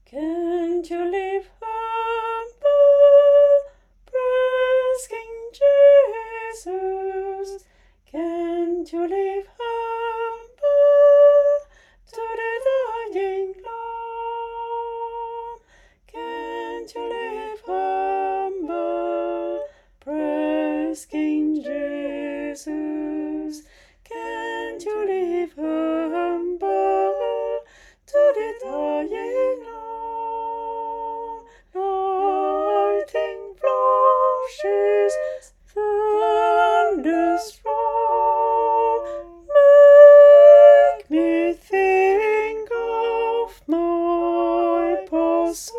Can't you live humble, praise King Jesus? Can't you live humble to the dying Lamb? Can't you live humble, praise King Jesus? Can't you live humble to the dying Lamb? Lightning flashes, thunders roll, make me think of my past.